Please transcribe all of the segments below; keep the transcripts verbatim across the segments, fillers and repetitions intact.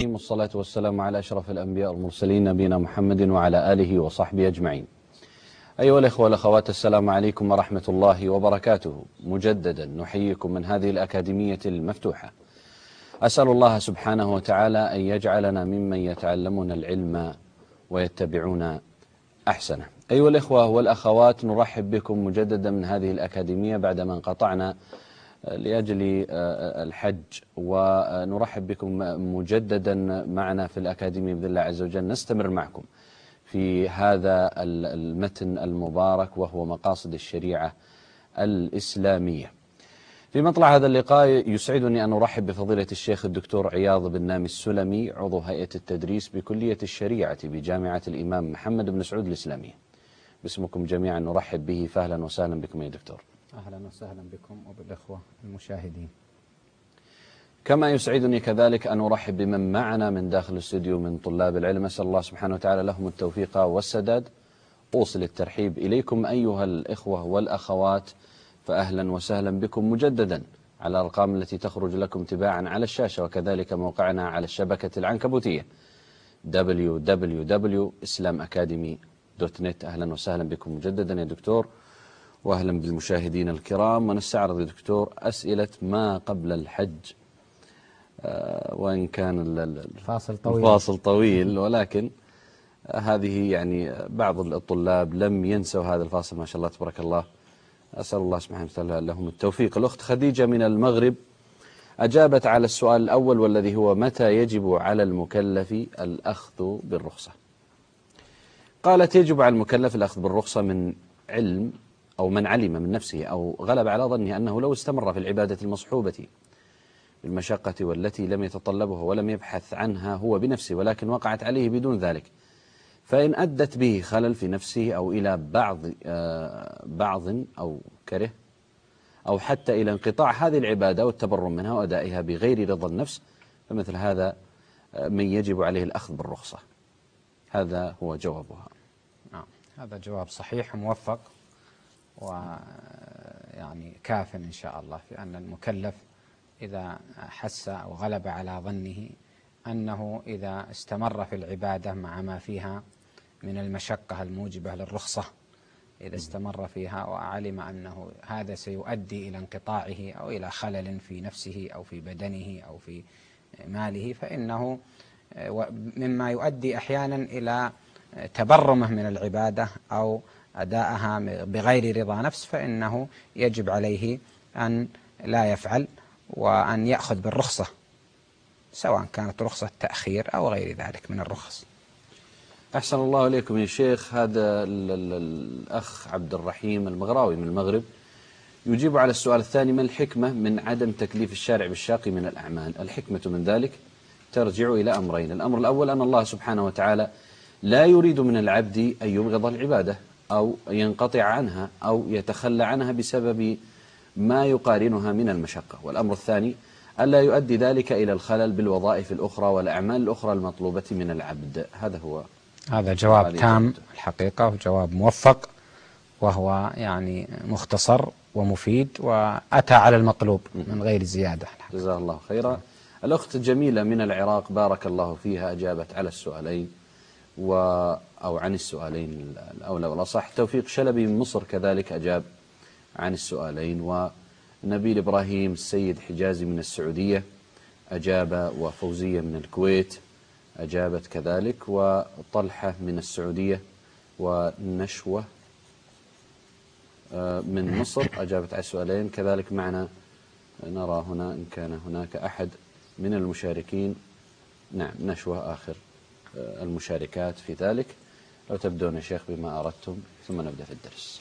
والصلاة والسلام على أشرف الأنبياء والمرسلين نبينا محمد وعلى آله وصحبه أجمعين. أيها الإخوة والأخوات، السلام عليكم ورحمة الله وبركاته. مجددا نحييكم من هذه الأكاديمية المفتوحة. أسأل الله سبحانه وتعالى أن يجعلنا ممن يتعلمون العلم ويتبعون أحسنه. أيها الإخوة والأخوات، نرحب بكم مجددا من هذه الأكاديمية بعدما انقطعنا لأجل الحج، ونرحب بكم مجددا معنا في الأكاديمية بإذن الله عز وجل. نستمر معكم في هذا المتن المبارك وهو مقاصد الشريعة الإسلامية. في مطلع هذا اللقاء يسعدني أن أرحب بفضيلة الشيخ الدكتور عياض بن نامي السلمي، عضو هيئة التدريس بكلية الشريعة بجامعة الإمام محمد بن سعود الإسلامية. باسمكم جميعا نرحب به، فأهلا وسهلا بكم يا دكتور. أهلا وسهلا بكم وبالإخوة المشاهدين. كما يسعدني كذلك أن أرحب بمن معنا من داخل الاستوديو من طلاب العلم، أسأل الله سبحانه وتعالى لهم التوفيق والسداد. أوصل الترحيب إليكم أيها الإخوة والأخوات، فأهلا وسهلا بكم مجددا على الأرقام التي تخرج لكم تباعا على الشاشة، وكذلك موقعنا على الشبكة العنكبوتية دبليو دبليو دبليو دوت إسلام أكاديمي دوت نت. أهلا وسهلا بكم مجددا يا دكتور، وأهلا بالمشاهدين الكرام. ونستعرض يا دكتور أسئلة ما قبل الحج، آه وإن كان الفاصل طويل الفاصل طويل، ولكن آه هذه يعني بعض الطلاب لم ينسوا هذا الفاصل ما شاء الله تبارك الله. أسأل الله سبحانه وتعالى لهم التوفيق. الأخت خديجة من المغرب أجابت على السؤال الأول، والذي هو متى يجب على المكلف الأخذ بالرخصة؟ قالت يجب على المكلف الأخذ بالرخصة من علم أو من علم من نفسه أو غلب على ظنه أنه لو استمر في العبادة المصحوبة بالمشقة والتي لم يتطلبها ولم يبحث عنها هو بنفسه، ولكن وقعت عليه بدون ذلك، فإن أدت به خلل في نفسه أو إلى بعض بعض أو كره أو حتى إلى انقطاع هذه العبادة والتبرم منها وأدائها بغير رضا النفس، فمثل هذا من يجب عليه الأخذ بالرخصة. هذا هو جوابها. نعم، هذا جواب صحيح موفق ويعني كاف إن شاء الله في أن المكلف إذا حس أو غلب على ظنه أنه إذا استمر في العبادة مع ما فيها من المشقة الموجبة للرخصة، إذا استمر فيها وعلم أنه هذا سيؤدي إلى انقطاعه أو إلى خلل في نفسه أو في بدنه أو في ماله، فإنه مما يؤدي أحيانا إلى تبرمه من العبادة أو أداءها بغير رضا نفس، فإنه يجب عليه أن لا يفعل وأن يأخذ بالرخصة، سواء كانت رخصة تأخير أو غير ذلك من الرخص. أحسن الله إليكم يا شيخ. هذا الأخ عبد الرحيم المغراوي من المغرب يجيب على السؤال الثاني: ما الحكمة من عدم تكليف الشارع بالشاق من الأعمال؟ الحكمة من ذلك ترجع إلى أمرين. الأمر الأول أن الله سبحانه وتعالى لا يريد من العبد أن يبغض العبادة أو ينقطع عنها أو يتخلى عنها بسبب ما يقارنها من المشقة. والأمر الثاني ألا يؤدي ذلك إلى الخلل بالوظائف الأخرى والأعمال الأخرى المطلوبة من العبد. هذا هو. هذا جواب تام الحقيقة وجواب موفق، وهو يعني مختصر ومفيد وأتى على المطلوب من غير زيادة. جزاه الله خيرا. الأخت جميلة من العراق بارك الله فيها أجابت على السؤالين و أو عن السؤالين الأولى والأصح. توفيق شلبي من مصر كذلك أجاب عن السؤالين، ونبيل إبراهيم السيد حجازي من السعودية أجاب، وفوزية من الكويت أجابت كذلك، وطلحة من السعودية، ونشوة من مصر أجابت على السؤالين كذلك. معنا نرى هنا إن كان هناك أحد من المشاركين. نعم، نشوة آخر المشاركات في ذلك. لو تبدون يا شيخ بما أردتم ثم نبدأ في الدرس.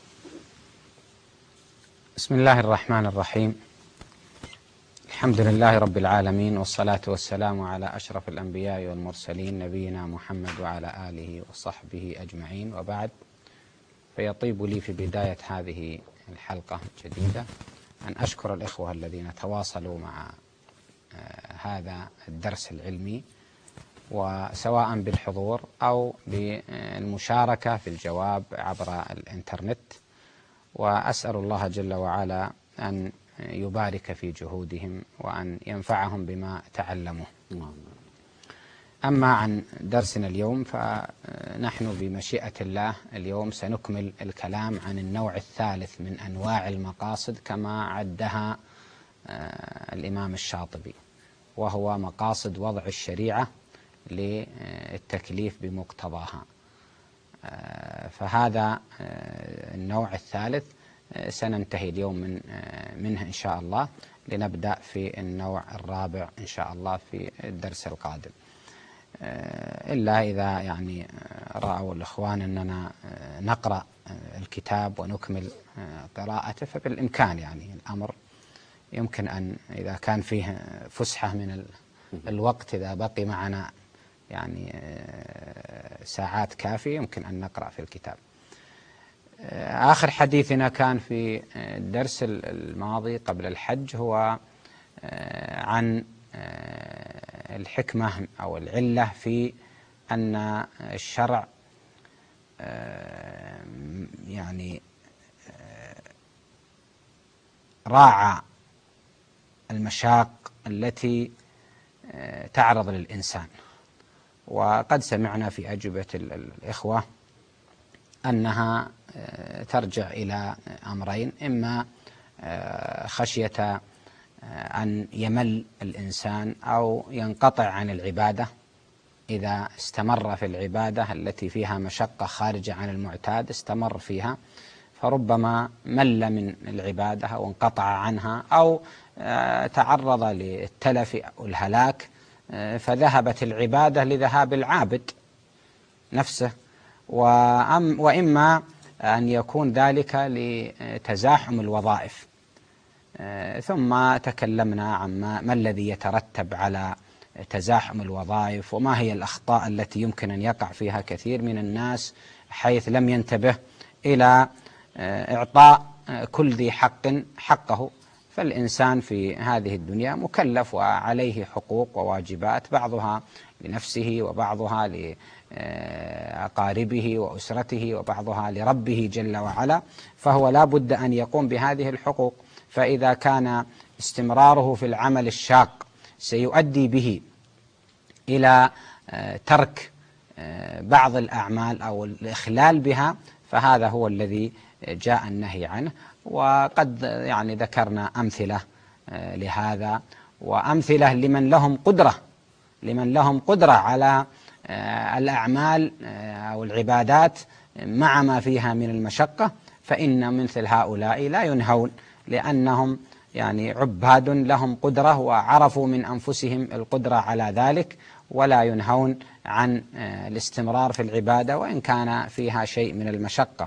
بسم الله الرحمن الرحيم. الحمد لله رب العالمين، والصلاة والسلام على أشرف الأنبياء والمرسلين نبينا محمد وعلى آله وصحبه أجمعين، وبعد. فيطيب لي في بداية هذه الحلقة الجديدة أن أشكر الإخوة الذين تواصلوا مع هذا الدرس العلمي، وسواء بالحضور أو بالمشاركة في الجواب عبر الإنترنت، وأسأل الله جل وعلا أن يبارك في جهودهم وأن ينفعهم بما تعلموا. أما عن درسنا اليوم فنحن بمشيئة الله اليوم سنكمل الكلام عن النوع الثالث من أنواع المقاصد كما عدها الإمام الشاطبي، وهو مقاصد وضع الشريعة للتكليف بمقتضاها. فهذا النوع الثالث سننتهي اليوم من منه إن شاء الله، لنبدأ في النوع الرابع إن شاء الله في الدرس القادم، إلا إذا يعني رأوا الإخوان أننا نقرأ الكتاب ونكمل قراءته فبالإمكان، يعني الأمر يمكن أن إذا كان فيه فسحة من الوقت، إذا بقي معنا يعني ساعات كافية يمكن أن نقرأ في الكتاب. آخر حديثنا كان في الدرس الماضي قبل الحج هو عن الحكمة أو العلة في أن الشرع يعني راعى المشاق التي تعرض للإنسان. وقد سمعنا في أجوبة الإخوة أنها ترجع إلى أمرين: إما خشية أن يمل الإنسان أو ينقطع عن العبادة إذا استمر في العبادة التي فيها مشقة خارجة عن المعتاد، استمر فيها فربما مل من العبادة أو انقطع عنها أو تعرض للتلف أو الهلاك فذهبت العبادة لذهاب العابد نفسه، وإما أن يكون ذلك لتزاحم الوظائف. ثم تكلمنا عن ما الذي يترتب على تزاحم الوظائف، وما هي الأخطاء التي يمكن أن يقع فيها كثير من الناس حيث لم ينتبه إلى إعطاء كل ذي حق حقه. فالإنسان في هذه الدنيا مكلف وعليه حقوق وواجبات، بعضها لنفسه وبعضها لأقاربه وأسرته وبعضها لربه جل وعلا، فهو لا بد أن يقوم بهذه الحقوق. فإذا كان استمراره في العمل الشاق سيؤدي به إلى ترك بعض الأعمال أو الإخلال بها، فهذا هو الذي جاء النهي عنه. وقد يعني ذكرنا أمثلة لهذا، وأمثلة لمن لهم قدرة لمن لهم قدرة على الأعمال أو العبادات مع ما فيها من المشقة، فإن مثل هؤلاء لا ينهون، لأنهم يعني عباد لهم قدرة وعرفوا من أنفسهم القدرة على ذلك، ولا ينهون عن الاستمرار في العبادة وإن كان فيها شيء من المشقة.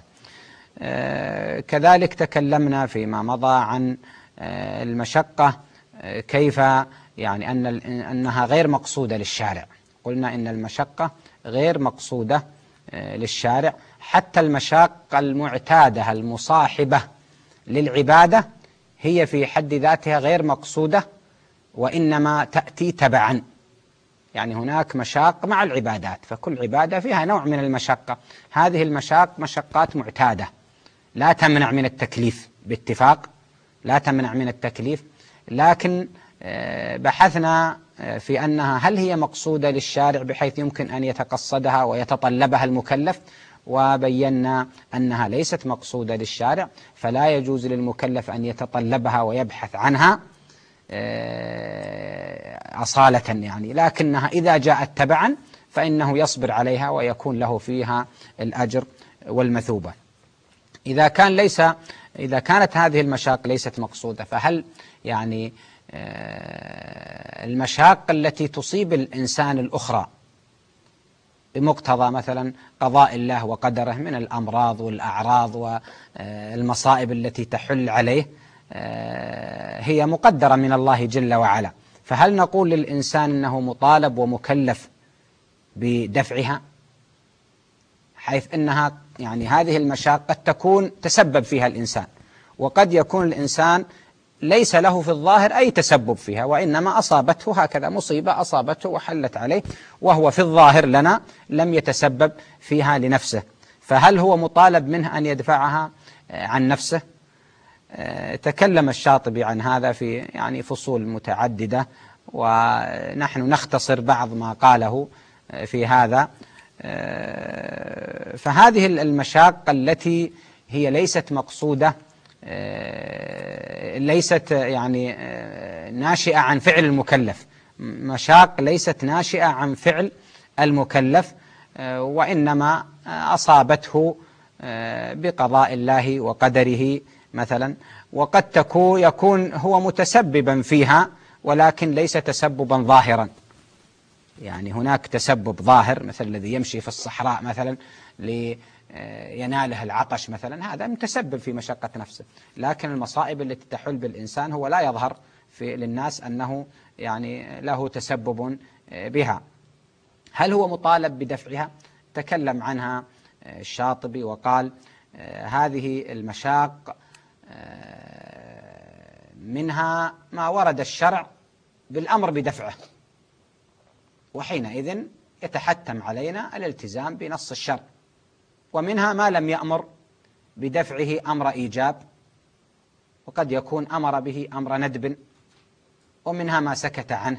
كذلك تكلمنا فيما مضى عن المشقة كيف يعني أن أنها غير مقصودة للشارع. قلنا إن المشقة غير مقصودة للشارع، حتى المشاق المعتادة المصاحبة للعبادة هي في حد ذاتها غير مقصودة، وإنما تأتي تبعا. يعني هناك مشاق مع العبادات، فكل عبادة فيها نوع من المشقة. هذه المشاق مشقات معتادة لا تمنع من التكليف باتفاق، لا تمنع من التكليف، لكن بحثنا في أنها هل هي مقصودة للشارع بحيث يمكن أن يتقصدها ويتطلبها المكلف، وبينا أنها ليست مقصودة للشارع، فلا يجوز للمكلف أن يتطلبها ويبحث عنها أصالة يعني، لكنها إذا جاءت تبعا فإنه يصبر عليها ويكون له فيها الأجر والمثوبة. إذا كان ليس إذا كانت هذه المشاق ليست مقصودة، فهل يعني المشاق التي تصيب الإنسان الأخرى بمقتضى مثلا قضاء الله وقدره من الأمراض والأعراض والمصائب التي تحل عليه هي مقدرة من الله جل وعلا، فهل نقول للإنسان أنه مطالب ومكلف بدفعها، حيث أنها يعني هذه المشاق قد تكون تسبب فيها الإنسان، وقد يكون الإنسان ليس له في الظاهر أي تسبب فيها، وإنما أصابته هكذا مصيبة أصابته وحلت عليه، وهو في الظاهر لنا لم يتسبب فيها لنفسه، فهل هو مطالب منه أن يدفعها عن نفسه؟ تكلم الشاطبي عن هذا في يعني فصول متعددة، ونحن نختصر بعض ما قاله في هذا. فهذه المشاق التي هي ليست مقصودة، ليست يعني ناشئة عن فعل المكلف، مشاق ليست ناشئة عن فعل المكلف، وإنما أصابته بقضاء الله وقدره مثلا، وقد تكون يكون هو متسببا فيها ولكن ليس تسببا ظاهرا. يعني هناك تسبب ظاهر مثل الذي يمشي في الصحراء مثلا ليناله العطش مثلا، هذا متسبب في مشقة نفسه، لكن المصائب التي تحل بالإنسان هو لا يظهر في للناس أنه يعني له تسبب بها. هل هو مطالب بدفعها؟ تكلم عنها الشاطبي وقال هذه المشاق منها ما ورد الشرع بالأمر بدفعه، وحينئذ يتحتم علينا الالتزام بنص الشرع، ومنها ما لم يأمر بدفعه أمر إيجاب، وقد يكون أمر به أمر ندب، ومنها ما سكت عنه.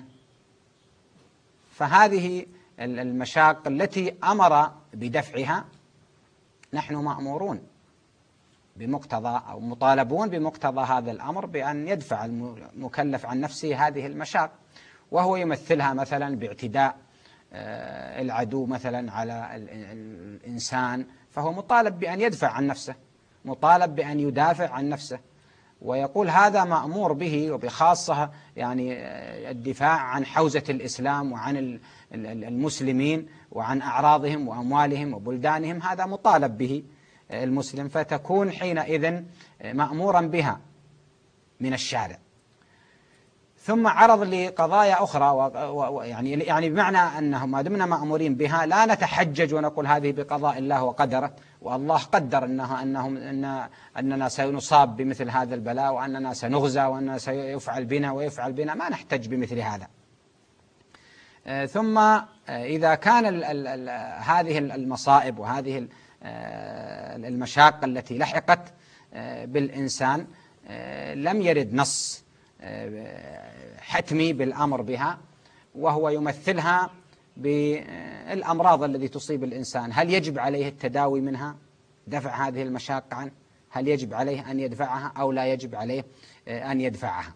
فهذه المشاق التي أمر بدفعها نحن مأمورون بمقتضى أو مطالبون بمقتضى هذا الأمر بأن يدفع المكلف عن نفسه هذه المشاق، وهو يمثلها مثلا باعتداء العدو مثلا على الإنسان، فهو مطالب بأن يدفع عن نفسه، مطالب بأن يدافع عن نفسه، ويقول هذا مأمور به، وبخاصة يعني الدفاع عن حوزة الإسلام وعن المسلمين وعن أعراضهم وأموالهم وبلدانهم، هذا مطالب به المسلم، فتكون حينئذ مأمورا بها من الشارع. ثم عرض لقضايا أخرى، ويعني يعني بمعنى أنه ما دمنا مأمورين بها لا نتحجج ونقول هذه بقضاء الله وقدره، والله قدر أنها أنهم أن أننا سنصاب بمثل هذا البلاء، وأننا سنغزى، وأننا سيفعل بنا ويفعل بنا، ما نحتج بمثل هذا. ثم إذا كان ال ال ال هذه المصائب وهذه المشاق التي لحقت بالإنسان لم يرد نص حتمي بالأمر بها، وهو يمثلها بالأمراض التي تصيب الإنسان، هل يجب عليه التداوي منها، دفع هذه المشاق عنه؟ هل يجب عليه أن يدفعها أو لا يجب عليه أن يدفعها؟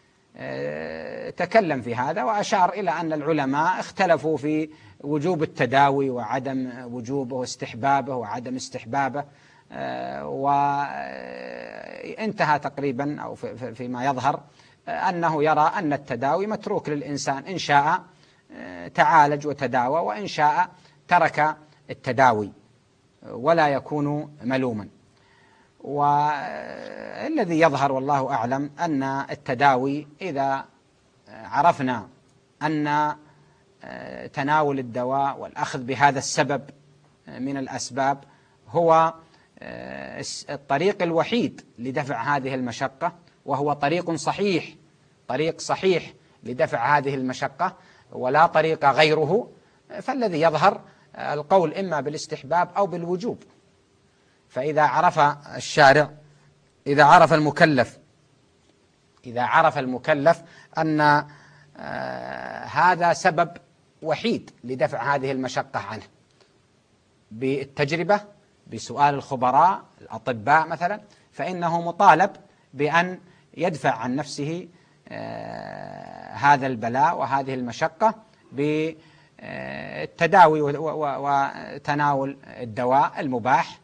تكلم في هذا وأشار إلى أن العلماء اختلفوا في وجوب التداوي وعدم وجوبه واستحبابه وعدم استحبابه، وانتهى تقريبا أو فيما يظهر أنه يرى أن التداوي متروك للإنسان، إن شاء تعالج وتداوى، وإن شاء ترك التداوي ولا يكون ملوما. والذي يظهر والله أعلم أن التداوي إذا عرفنا أن تناول الدواء والأخذ بهذا السبب من الأسباب هو الطريق الوحيد لدفع هذه المشقة، وهو طريق صحيح، طريق صحيح لدفع هذه المشقة ولا طريق غيره، فالذي يظهر القول إما بالاستحباب أو بالوجوب. فإذا عرف الشارع، إذا عرف المكلف إذا عرف المكلف أن هذا سبب وحيد لدفع هذه المشقة عنه بالتجربة، بسؤال الخبراء الأطباء مثلا، فإنه مطالب بأن يدفع عن نفسه هذا البلاء وهذه المشقة بالتداوي وتناول الدواء المباح.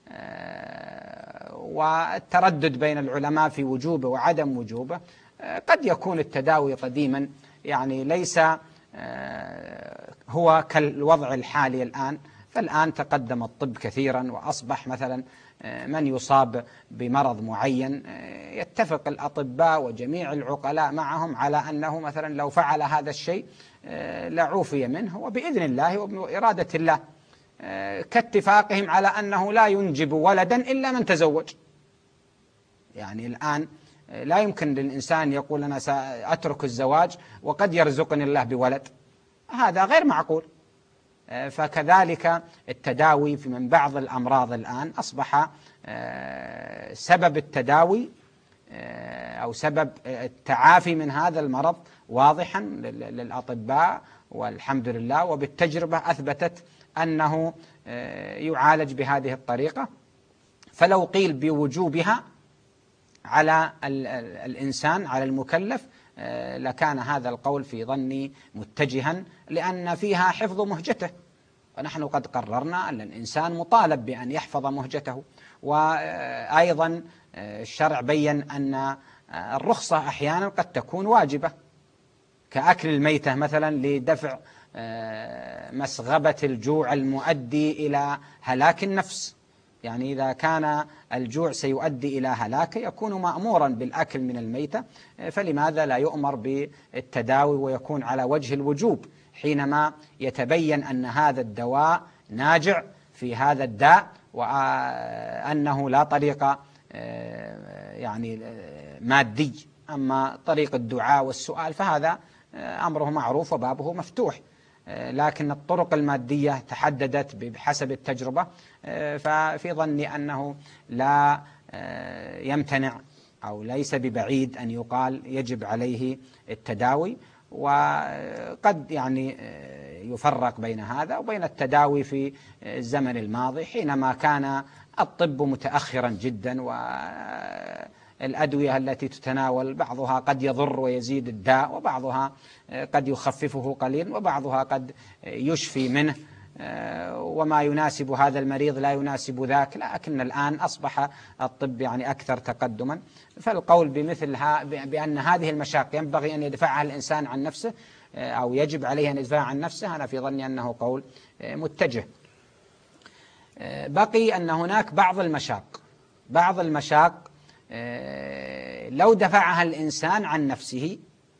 والتردد بين العلماء في وجوبه وعدم وجوبه، قد يكون التداوي قديما يعني ليس هو كالوضع الحالي الآن، فالآن تقدم الطب كثيرا، وأصبح مثلا من يصاب بمرض معين يتفق الأطباء وجميع العقلاء معهم على أنه مثلا لو فعل هذا الشيء لعوفي منه، وبإذن الله وبإرادة الله، كاتفاقهم على أنه لا ينجب ولدا إلا من تزوج. يعني الآن لا يمكن للإنسان يقول أنا سأترك الزواج وقد يرزقني الله بولد، هذا غير معقول. فكذلك التداوي في من بعض الأمراض الآن أصبح سبب التداوي أو سبب التعافي من هذا المرض واضحا للأطباء والحمد لله، وبالتجربة أثبتت أنه يعالج بهذه الطريقة. فلو قيل بوجوبها على الإنسان، على المكلف، لكان هذا القول في ظني متجها، لأن فيها حفظ مهجته، ونحن قد قررنا أن الإنسان مطالب بأن يحفظ مهجته. وأيضا الشرع بين أن الرخصة أحيانا قد تكون واجبة، كأكل الميتة مثلا لدفع مسغبة الجوع المؤدي إلى هلاك النفس. يعني إذا كان الجوع سيؤدي إلى هلاك يكون مأمورا بالأكل من الميتة، فلماذا لا يؤمر بالتداوي ويكون على وجه الوجوب حينما يتبين أن هذا الدواء ناجع في هذا الداء، وأنه لا طريق يعني مادي. أما طريق الدعاء والسؤال فهذا أمره معروف وبابه مفتوح، لكن الطرق المادية تحددت بحسب التجربة، ففي ظني أنه لا يمتنع أو ليس ببعيد أن يقال يجب عليه التداوي. وقد يعني يفرق بين هذا وبين التداوي في الزمن الماضي حينما كان الطب متأخرا جدا، والأدوية التي تتناول بعضها قد يضر ويزيد الداء، وبعضها قد يخففه قليلا، وبعضها قد يشفي منه، وما يناسب هذا المريض لا يناسب ذاك. لكن الآن أصبح الطب يعني أكثر تقدما، فالقول بمثلها بأن هذه المشاق ينبغي أن يدفعها الإنسان عن نفسه أو يجب عليه أن يدفعها عن نفسه، أنا في ظني أنه قول متجه. بقي أن هناك بعض المشاق بعض المشاق لو دفعها الإنسان عن نفسه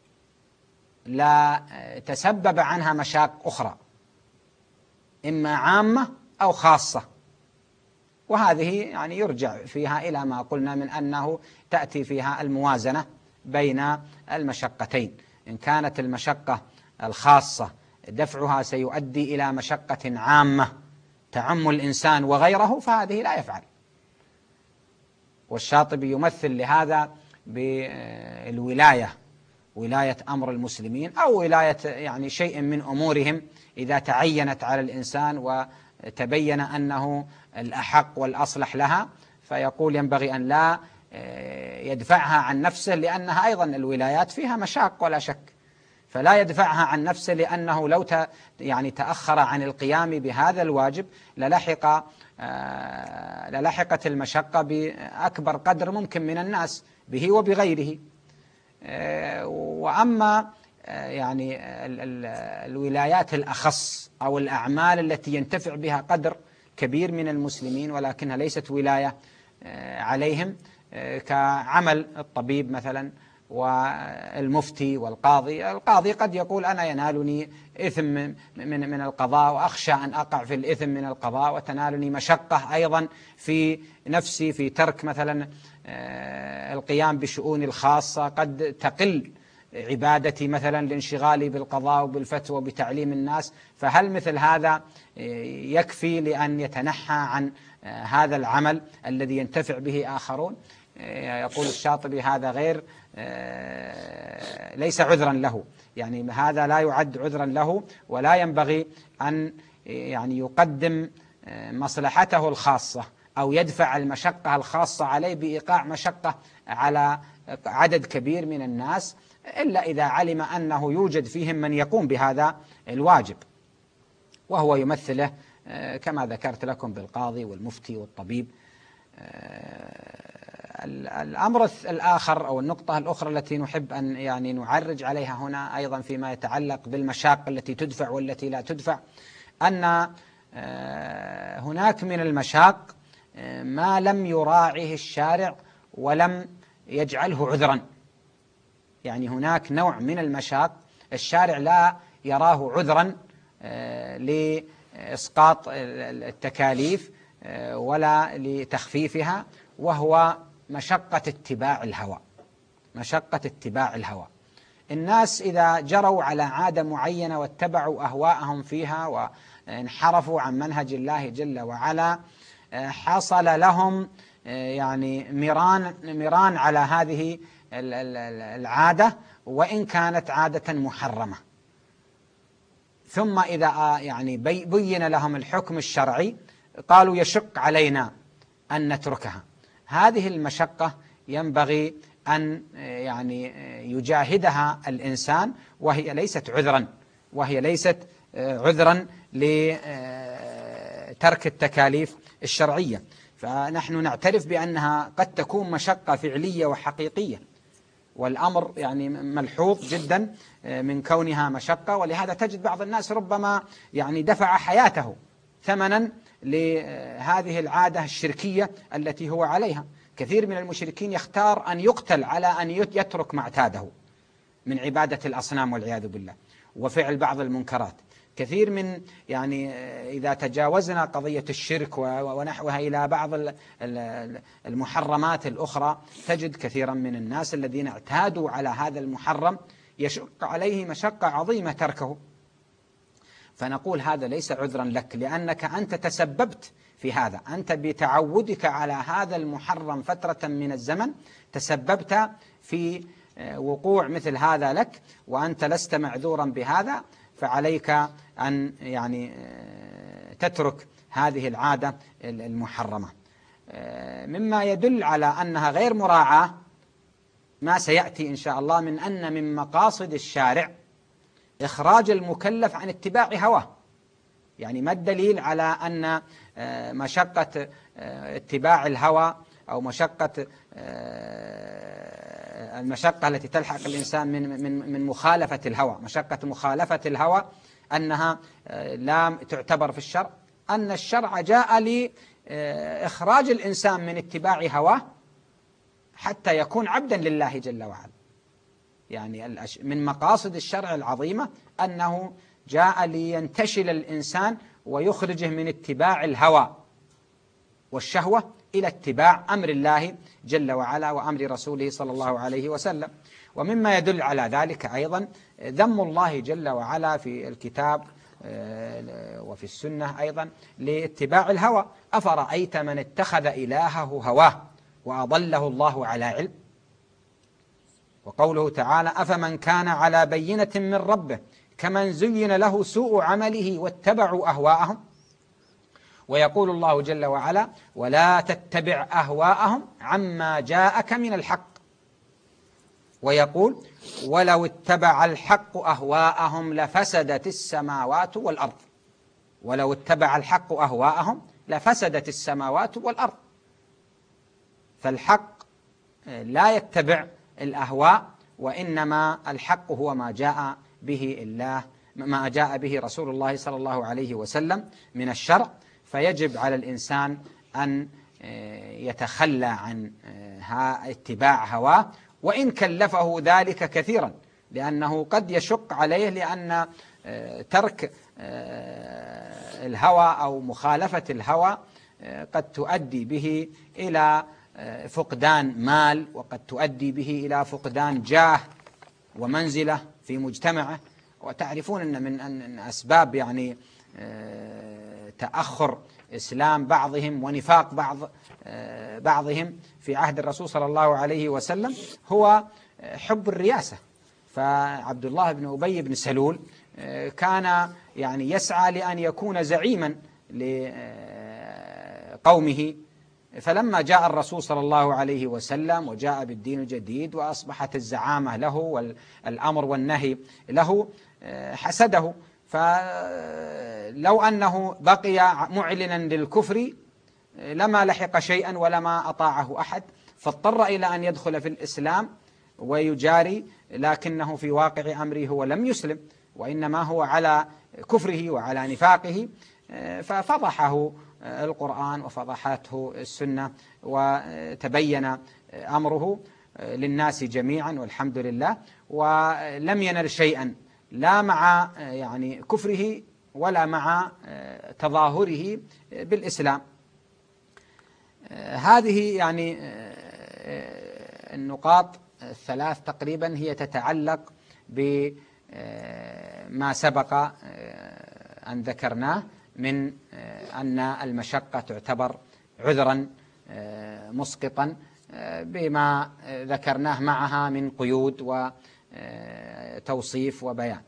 لا تسبب عنها مشاق أخرى، إما عامة أو خاصة، وهذه يعني يرجع فيها إلى ما قلنا من أنه تأتي فيها الموازنة بين المشقتين. إن كانت المشقة الخاصة دفعها سيؤدي إلى مشقة عامة تعم الإنسان وغيره فهذه لا يفعل. والشاطبي يمثل لهذا بالولاية، ولاية أمر المسلمين أو ولاية يعني شيء من أمورهم إذا تعينت على الإنسان وتبين أنه الأحق والأصلح لها، فيقول ينبغي أن لا يدفعها عن نفسه، لأنها أيضا الولايات فيها مشاق ولا شك، فلا يدفعها عن نفسه، لأنه لو يعني تأخر عن القيام بهذا الواجب للحق للحقت المشقة بأكبر قدر ممكن من الناس به وبغيره. وأما يعني الولايات الأخص أو الأعمال التي ينتفع بها قدر كبير من المسلمين ولكنها ليست ولاية عليهم، كعمل الطبيب مثلا والمفتي والقاضي. القاضي قد يقول أنا ينالني إثم من من القضاء وأخشى أن أقع في الإثم من القضاء، وتنالني مشقة أيضا في نفسي في ترك مثلا القيام بشؤوني الخاصة، قد تقل عبادتي مثلا لانشغالي بالقضاء وبالفتوى وبتعليم الناس. فهل مثل هذا يكفي لأن يتنحى عن هذا العمل الذي ينتفع به آخرون؟ يقول الشاطبي هذا غير ليس عذرا له، يعني هذا لا يعد عذرا له، ولا ينبغي أن يعني يقدم مصلحته الخاصة أو يدفع المشقة الخاصة عليه بإيقاع مشقة على عدد كبير من الناس، إلا إذا علم أنه يوجد فيهم من يقوم بهذا الواجب، وهو يمثله كما ذكرت لكم بالقاضي والمفتي والطبيب. الأمر الآخر أو النقطة الأخرى التي نحب أن يعني نعرج عليها هنا أيضا فيما يتعلق بالمشاق التي تدفع والتي لا تدفع، أن هناك من المشاق ما لم يراعه الشارع ولم يجعله عذرا. يعني هناك نوع من المشاق الشارع لا يراه عذرا لإسقاط التكاليف ولا لتخفيفها، وهو مشقة اتباع الهوى. مشقة اتباع الهوى. الناس إذا جروا على عادة معينة واتبعوا أهواءهم فيها وانحرفوا عن منهج الله جل وعلا، حصل لهم يعني ميران ميران على هذه العادة، وإن كانت عادة محرمة، ثم إذا يعني بين لهم الحكم الشرعي قالوا يشق علينا أن نتركها. هذه المشقة ينبغي أن يعني يجاهدها الإنسان، وهي ليست عذرا وهي ليست عذرا لترك التكاليف الشرعية. فنحن نعترف بأنها قد تكون مشقة فعلية وحقيقية، والأمر يعني ملحوظ جدا من كونها مشقة، ولهذا تجد بعض الناس ربما يعني دفع حياته ثمنا لهذه العادة الشركية التي هو عليها. كثير من المشركين يختار أن يقتل على أن يترك ما اعتاده من عبادة الأصنام والعياذ بالله وفعل بعض المنكرات. كثير من يعني إذا تجاوزنا قضية الشرك ونحوها إلى بعض المحرمات الأخرى، تجد كثيرا من الناس الذين اعتادوا على هذا المحرم يشق عليه مشقة عظيمة تركه. فنقول هذا ليس عذرا لك، لأنك أنت تسببت في هذا، أنت بتعودك على هذا المحرم فترة من الزمن تسببت في وقوع مثل هذا لك، وأنت لست معذورا بهذا، فعليك أن يعني تترك هذه العادة المحرمة. مما يدل على أنها غير مراعاة ما سيأتي إن شاء الله من أن من مقاصد الشارع إخراج المكلف عن اتباع هواه. يعني ما الدليل على أن مشقة اتباع الهوى أو مشقة المشقة التي تلحق الإنسان من من من مخالفة الهوى، مشقة مخالفة الهوى أنها لا تعتبر في الشرع؟ أن الشرع جاء لإخراج الإنسان من اتباع هواه حتى يكون عبدا لله جل وعلا. يعني من مقاصد الشرع العظيمة أنه جاء لينتشل الإنسان ويخرجه من اتباع الهوى والشهوة إلى اتباع أمر الله جل وعلا وأمر رسوله صلى الله عليه وسلم. ومما يدل على ذلك أيضا ذم الله جل وعلا في الكتاب وفي السنة أيضا لاتباع الهوى. أفرأيت من اتخذ إلهه هواه وأضله الله على علم. وقوله تعالى أفمن كان على بينة من ربه كمن زين له سوء عمله واتبعوا أهواءهم. ويقول الله جل وعلا ولا تتبع أهواءهم عما جاءك من الحق. ويقول ولو اتبع الحق أهواءهم لفسدت السماوات والأرض. ولو اتبع الحق أهواءهم لفسدت السماوات والأرض. فالحق لا يتبع الأهواء، وإنما الحق هو ما جاء به الله ما جاء به رسول الله صلى الله عليه وسلم من الشرع. فيجب على الإنسان أن يتخلى عن اتباع هواه، وإن كلفه ذلك كثيرا، لأنه قد يشق عليه، لأن ترك الهوى أو مخالفة الهوى قد تؤدي به إلى فقدان مال، وقد تؤدي به إلى فقدان جاه ومنزلة في مجتمعه. وتعرفون أن من أسباب يعني تأخر إسلام بعضهم ونفاق بعض بعضهم في عهد الرسول صلى الله عليه وسلم هو حب الرياسة. فعبد الله بن أبي بن سلول كان يعني يسعى لأن يكون زعيما لقومه، فلما جاء الرسول صلى الله عليه وسلم وجاء بالدين الجديد وأصبحت الزعامة له والأمر والنهي له حسده. فلو أنه بقي معلنا للكفر لما لحق شيئا ولما أطاعه أحد، فاضطر إلى أن يدخل في الإسلام ويجاري، لكنه في واقع أمره هو لم يسلم، وإنما هو على كفره وعلى نفاقه. ففضحه القرآن وفضحته السنة وتبين أمره للناس جميعا والحمد لله، ولم ينل شيئا لا مع يعني كفره ولا مع تظاهره بالإسلام. هذه يعني النقاط الثلاث تقريبا هي تتعلق بما سبق أن ذكرناه من أن المشقة تعتبر عذرا مسقطا بما ذكرناه معها من قيود توصيف وبيان.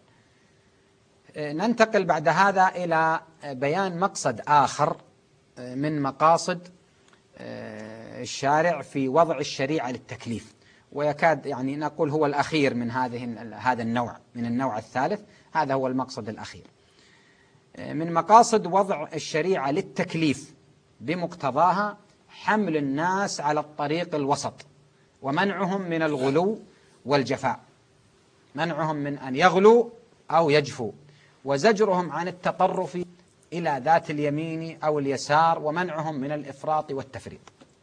ننتقل بعد هذا إلى بيان مقصد آخر من مقاصد الشارع في وضع الشريعة للتكليف، ويكاد يعني نقول هو الأخير من هذه هذا النوع، من النوع الثالث. هذا هو المقصد الأخير من مقاصد وضع الشريعة للتكليف بمقتضاها حمل الناس على الطريق الوسط، ومنعهم من الغلو والجفاء، منعهم من أن يغلوا أو يجفوا، وزجرهم عن التطرف إلى ذات اليمين أو اليسار، ومنعهم من الإفراط والتفريط.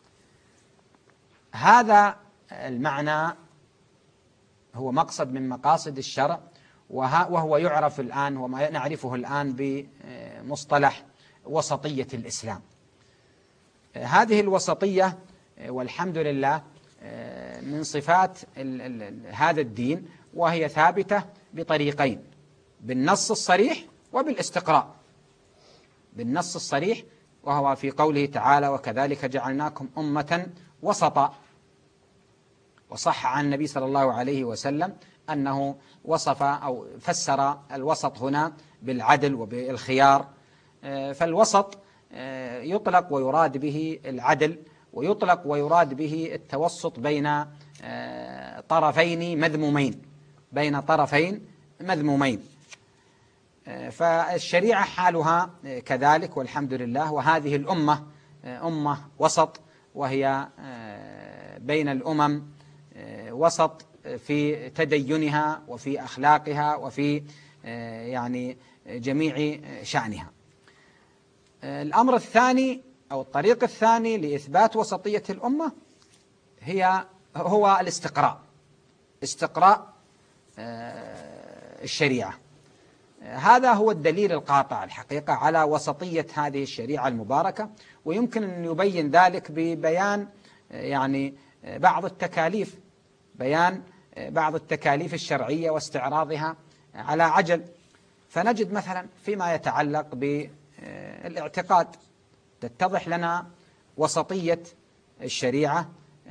هذا المعنى هو مقصد من مقاصد الشرع، وهو يعرف الآن وما نعرفه الآن بمصطلح وسطية الإسلام. هذه الوسطية والحمد لله من صفات هذا الدين، وهي ثابتة بطريقين: بالنص الصريح وبالاستقراء. بالنص الصريح وهو في قوله تعالى: وكذلك جعلناكم أمة وسطا. وصح عن النبي صلى الله عليه وسلم أنه وصف أو فسر الوسط هنا بالعدل وبالخيار. فالوسط يطلق ويراد به العدل، ويطلق ويراد به التوسط بين طرفين مذمومين، بين طرفين مذمومين. فالشريعة حالها كذلك والحمد لله. وهذه الأمة أمة وسط، وهي بين الأمم وسط في تدينها وفي أخلاقها وفي يعني جميع شأنها. الأمر الثاني أو الطريق الثاني لإثبات وسطية الأمة هي هو الاستقراء، استقراء الشريعة. هذا هو الدليل القاطع الحقيقة على وسطية هذه الشريعة المباركة، ويمكن أن يبين ذلك ببيان يعني بعض التكاليف، بيان بعض التكاليف الشرعية واستعراضها على عجل. فنجد مثلا فيما يتعلق بالاعتقاد تتضح لنا وسطية الشريعة،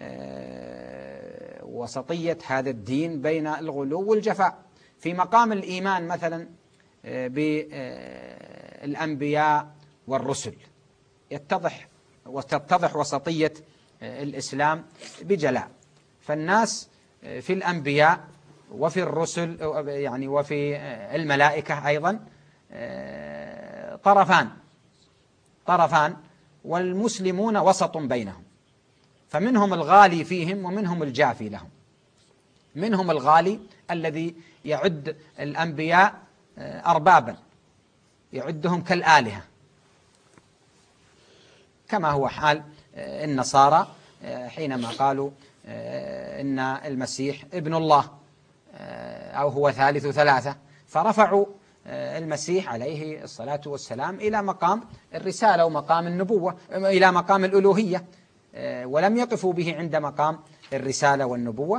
وسطية هذا الدين بين الغلو والجفاء. في مقام الإيمان مثلا بالأنبياء والرسل يتضح وتتضح وسطية الإسلام بجلاء. فالناس في الأنبياء وفي الرسل يعني وفي الملائكة أيضا طرفان طرفان والمسلمون وسط بينهم، فمنهم الغالي فيهم ومنهم الجافي لهم. منهم الغالي الذي يعد الأنبياء أربابا، يعدهم كالآلهة، كما هو حال النصارى حينما قالوا إن المسيح ابن الله أو هو ثالث ثلاثة، فرفعوا المسيح عليه الصلاة والسلام إلى مقام الرسالة ومقام النبوة، إلى مقام الألوهية، ولم يقفوا به عند مقام الرسالة والنبوة.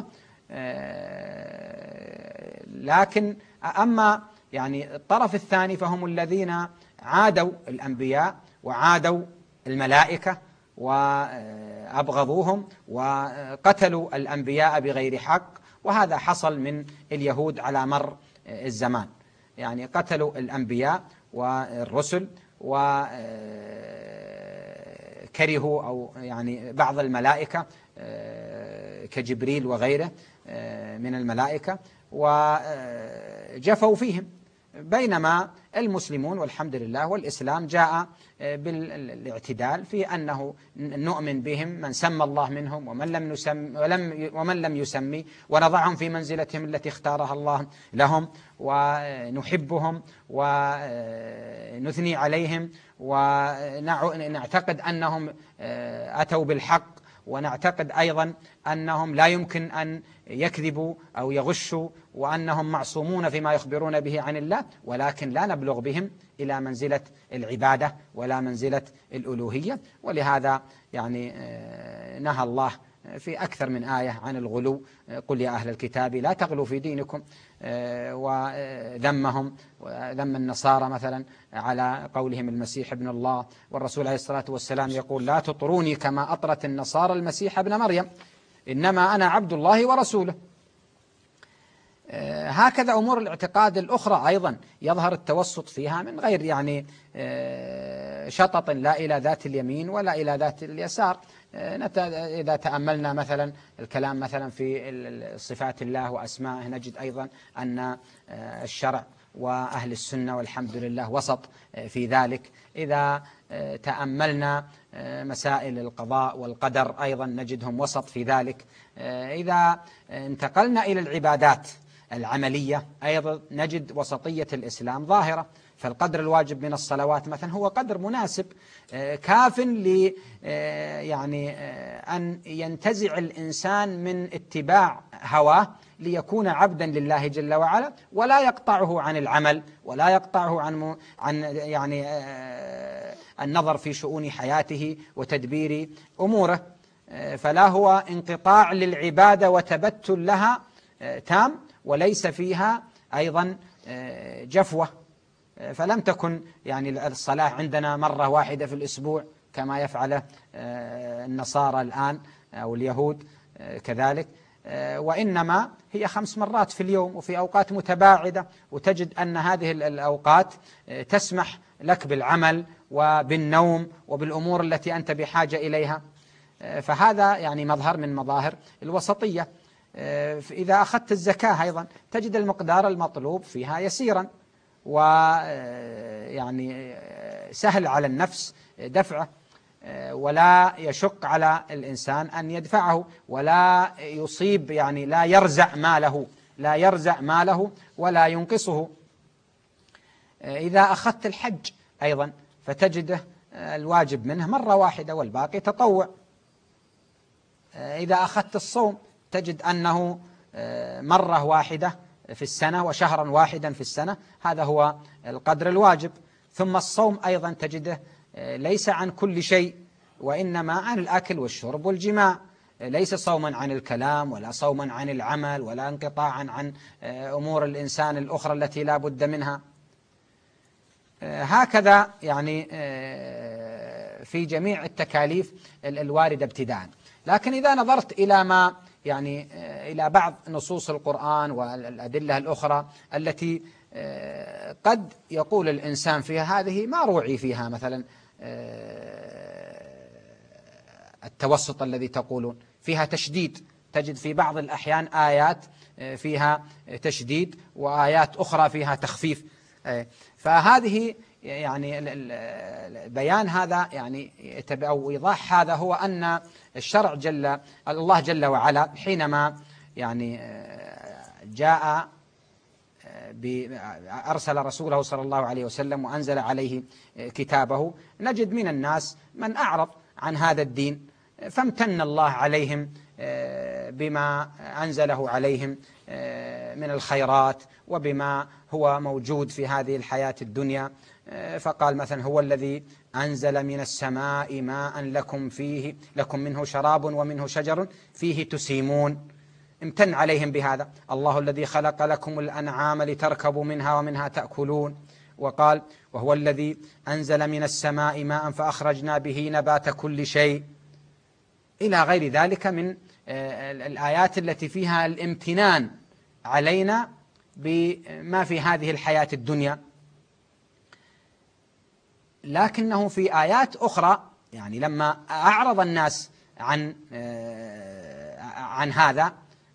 لكن أما يعني الطرف الثاني فهم الذين عادوا الأنبياء وعادوا الملائكة وأبغضوهم وقتلوا الأنبياء بغير حق. وهذا حصل من اليهود على مر الزمان، يعني قتلوا الأنبياء والرسل وكرهوا أو يعني بعض الملائكة كجبريل وغيره من الملائكة وجفوا فيهم. بينما المسلمون والحمد لله والإسلام جاء بالاعتدال في أنه نؤمن بهم من سمى الله منهم ومن لم نسم ولم ومن لم يسمي، ونضعهم في منزلتهم التي اختارها الله لهم، ونحبهم ونثني عليهم، ونعتقد أنهم أتوا بالحق، ونعتقد أيضا أنهم لا يمكن أن يكذبوا أو يغشوا، وأنهم معصومون فيما يخبرون به عن الله، ولكن لا نبلغ بهم إلى منزلة العبادة ولا منزلة الألوهية. ولهذا يعني نهى الله في أكثر من آية عن الغلو: قل يا أهل الكتاب لا تغلوا في دينكم، وذمهم وذم النصارى مثلا على قولهم المسيح ابن الله، والرسول عليه الصلاة والسلام يقول: لا تطروني كما أطرت النصارى المسيح ابن مريم، إنما أنا عبد الله ورسوله. هكذا أمور الاعتقاد الأخرى أيضا يظهر التوسط فيها من غير يعني شطط لا إلى ذات اليمين ولا إلى ذات اليسار. إذا تأملنا مثلا الكلام مثلا في صفات الله وأسمائه نجد أيضا أن الشرع وأهل السنة والحمد لله وسط في ذلك. إذا تأملنا مسائل القضاء والقدر أيضا نجدهم وسط في ذلك. إذا انتقلنا إلى العبادات العملية أيضا نجد وسطية الإسلام ظاهرة. فالقدر الواجب من الصلوات مثلا هو قدر مناسب كاف ل يعني أن ينتزع الإنسان من اتباع هواه ليكون عبدا لله جل وعلا، ولا يقطعه عن العمل ولا يقطعه عن عن يعني النظر في شؤون حياته وتدبير أموره. فلا هو انقطاع للعبادة وتبتل لها تام، وليس فيها أيضا جفوة. فلم تكن يعني الصلاة عندنا مرة واحدة في الأسبوع كما يفعله النصارى الآن أو اليهود كذلك، وإنما هي خمس مرات في اليوم وفي أوقات متباعدة، وتجد أن هذه الأوقات تسمح لك بالعمل وبالنوم وبالأمور التي أنت بحاجة إليها. فهذا يعني مظهر من مظاهر الوسطية. إذا أخذت الزكاة أيضا تجد المقدار المطلوب فيها يسيرا ويعني سهل على النفس دفعه، ولا يشق على الإنسان أن يدفعه، ولا يصيب يعني لا يرزع ماله لا يرزع ماله ولا ينقصه. إذا أخذت الحج أيضا فتجده الواجب منه مرة واحدة والباقي تطوع. إذا أخذت الصوم تجد أنه مرة واحدة في السنة وشهرا واحدا في السنة، هذا هو القدر الواجب. ثم الصوم أيضا تجده ليس عن كل شيء، وإنما عن الأكل والشرب والجماع، ليس صوما عن الكلام ولا صوما عن العمل ولا انقطاعا عن أمور الإنسان الأخرى التي لا بد منها. هكذا يعني في جميع التكاليف الواردة ابتداء. لكن إذا نظرت إلى ما يعني إلى بعض نصوص القرآن والأدلة الأخرى التي قد يقول الإنسان فيها هذه ما روعي فيها مثلا التوسط الذي تقولون فيها تشديد، تجد في بعض الأحيان آيات فيها تشديد وآيات أخرى فيها تخفيف. فهذه يعني بيان هذا يعني أو إيضاح هذا هو أن الشرع جل الله جل وعلا حينما يعني جاء أرسل رسوله صلى الله عليه وسلم وأنزل عليه كتابه، نجد من الناس من أعرض عن هذا الدين، فامتن الله عليهم بما أنزله عليهم من الخيرات وبما هو موجود في هذه الحياة الدنيا. فقال مثلا هو الذي أنزل من السماء ماء لكم فيه لكم منه شراب ومنه شجر فيه تسيمون، امتن عليهم بهذا. الله الذي خلق لكم الأنعام لتركبوا منها ومنها تأكلون. وقال وهو الذي أنزل من السماء ماء فأخرجنا به نبات كل شيء، إلى غير ذلك من الآيات التي فيها الامتنان علينا بما في هذه الحياة الدنيا. لكنه في آيات أخرى يعني لما أعرض الناس عن عن هذا